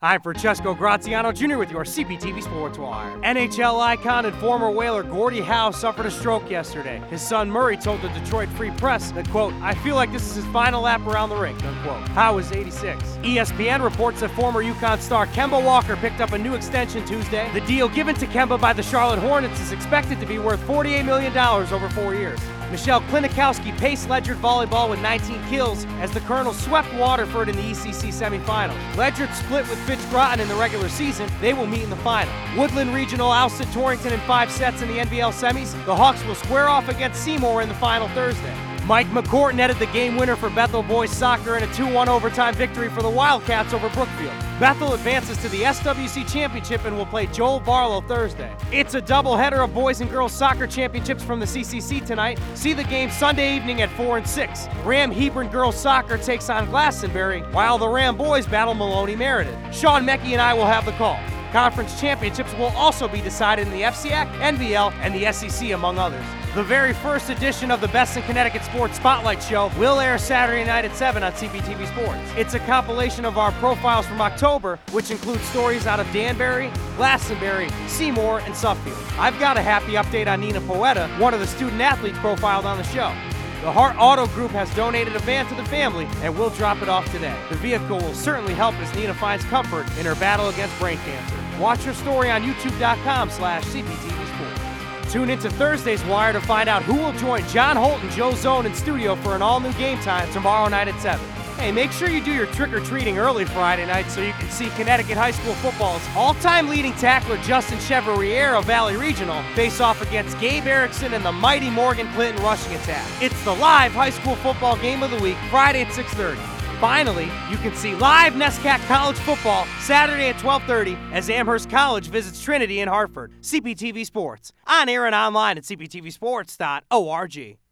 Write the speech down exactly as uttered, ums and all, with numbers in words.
I'm Francesco Graziano Junior with your C P T V Sports Wire. N H L icon and former Whaler Gordie Howe suffered a stroke yesterday. His son Murray told the Detroit Free Press that, quote, "I feel like this is his final lap around the rink," unquote. Howe is eighty-six. E S P N reports that former UConn star Kemba Walker picked up a new extension Tuesday. The deal given to Kemba by the Charlotte Hornets is expected to be worth forty-eight million dollars over four years. Michelle Klinikowski paced Ledyard volleyball with nineteen kills as the Colonels swept Waterford in the E C C semifinals. Ledyard split with Fitch Groton in the regular season. They will meet in the final. Woodland Regional ousted Torrington in five sets in the N B L semis. The Hawks will square off against Seymour in the final Thursday. Mike McCourt netted the game winner for Bethel boys soccer in a two one overtime victory for the Wildcats over Brookfield. Bethel advances to the S W C Championship and will play Joel Barlow Thursday. It's a doubleheader of boys and girls soccer championships from the C C C tonight. See the game Sunday evening at four and six. Ram Hebron girls soccer takes on Glastonbury, while the Ram boys battle Maloney Meriden. Sean Mecke and I will have the call. Conference championships will also be decided in the F C A C, N V L, and the S E C, among others. The very first edition of the Best in Connecticut Sports Spotlight Show will air Saturday night at seven on C P T V Sports. It's a compilation of our profiles from October, which includes stories out of Danbury, Glastonbury, Seymour, and Suffield. I've got a happy update on Nina Poeta, one of the student athletes profiled on the show. The Hart Auto Group has donated a van to the family, and we'll drop it off today. The vehicle will certainly help as Nina finds comfort in her battle against brain cancer. Watch her story on youtube.com slash CPTV Sports. Tune into Thursday's Wire to find out who will join John Holt and Joe Zone in studio for an all-new Game Time tomorrow night at seven. Hey, make sure you do your trick-or-treating early Friday night so you can see Connecticut High School football's all-time leading tackler Justin Chevrier of Valley Regional face off against Gabe Erickson and the mighty Morgan Clinton rushing attack. It's the live high school football game of the week, Friday at six thirty. Finally, you can see live NESCAC college football Saturday at twelve thirty as Amherst College visits Trinity in Hartford. C P T V Sports, on air and online at c p t v sports dot org.